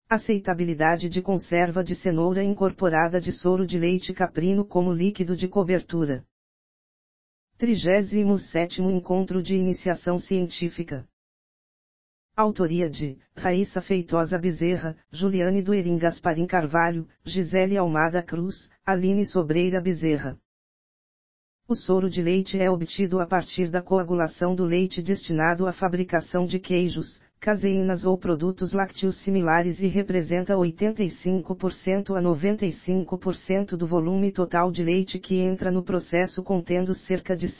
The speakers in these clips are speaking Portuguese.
Aceitabilidade de conserva de cenoura incorporada de soro de leite caprino como líquido de cobertura. 37º Encontro de Iniciação Científica. Autoria de Raíssa Feitosa Bezerra, Juliane Duerim Gasparim Carvalho, Gisele Almada Cruz, Aline Sobreira Bezerra. O soro de leite é obtido a partir da coagulação do leite destinado à fabricação de queijos, caseínas ou produtos lácteos similares e representa 85% a 95% do volume total de leite que entra no processo, contendo cerca de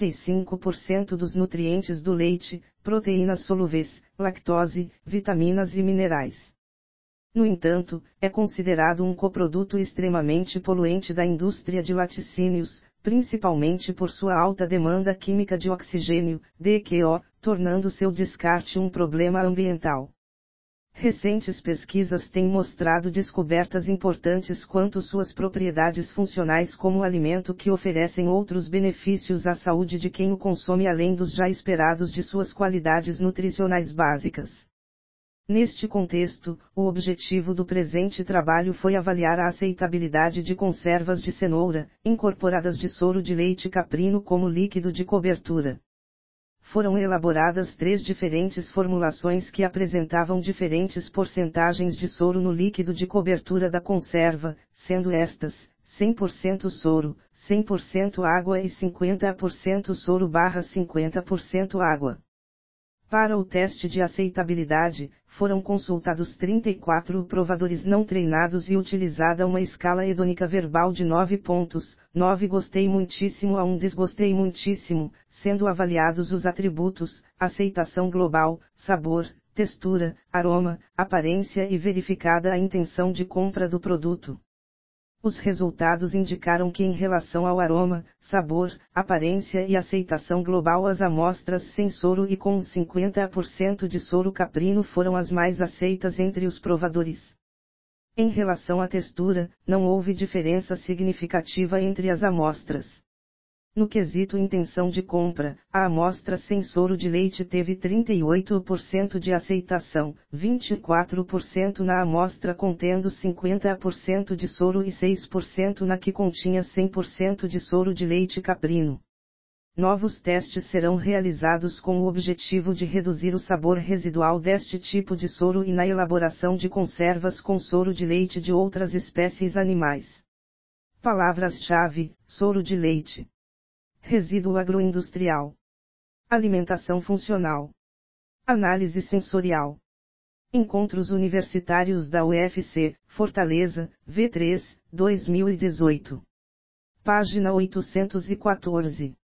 55% dos nutrientes do leite, proteínas solúveis, lactose, vitaminas e minerais. No entanto, é considerado um coproduto extremamente poluente da indústria de laticínios, principalmente por sua alta demanda química de oxigênio, DQO, tornando seu descarte um problema ambiental. Recentes pesquisas têm mostrado descobertas importantes quanto suas propriedades funcionais como alimento, que oferecem outros benefícios à saúde de quem o consome além dos já esperados de suas qualidades nutricionais básicas. Neste contexto, o objetivo do presente trabalho foi avaliar a aceitabilidade de conservas de cenoura, incorporadas de soro de leite caprino como líquido de cobertura. Foram elaboradas 3 diferentes formulações que apresentavam diferentes porcentagens de soro no líquido de cobertura da conserva, sendo estas, 100% soro, 100% água e 50% soro/50% água. Para o teste de aceitabilidade, foram consultados 34 provadores não treinados e utilizada uma escala hedônica verbal de 9 pontos, 9 gostei muitíssimo a 1 desgostei muitíssimo, sendo avaliados os atributos, aceitação global, sabor, textura, aroma, aparência e verificada a intenção de compra do produto. Os resultados indicaram que, em relação ao aroma, sabor, aparência e aceitação global, as amostras sem soro e com 50% de soro caprino foram as mais aceitas entre os provadores. Em relação à textura, não houve diferença significativa entre as amostras. No quesito intenção de compra, a amostra sem soro de leite teve 38% de aceitação, 24% na amostra contendo 50% de soro e 6% na que continha 100% de soro de leite caprino. Novos testes serão realizados com o objetivo de reduzir o sabor residual deste tipo de soro e na elaboração de conservas com soro de leite de outras espécies animais. Palavras-chave: soro de leite. Resíduo agroindustrial. Alimentação funcional. Análise sensorial. Encontros Universitários da UFC, Fortaleza, V3, 2018. Página 814.